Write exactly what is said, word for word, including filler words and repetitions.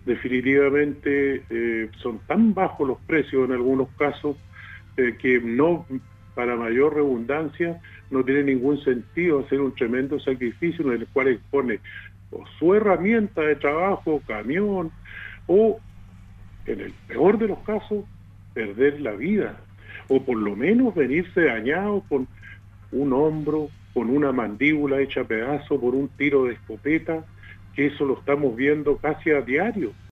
definitivamente eh, son tan bajos los precios en algunos casos eh, que no, para mayor redundancia, no tiene ningún sentido hacer un tremendo sacrificio en el cual expone o su herramienta de trabajo, camión, o en el peor de los casos, perder la vida, o por lo menos venirse dañado con un hombro, con una mandíbula hecha pedazo por un tiro de escopeta, que eso lo estamos viendo casi a diario.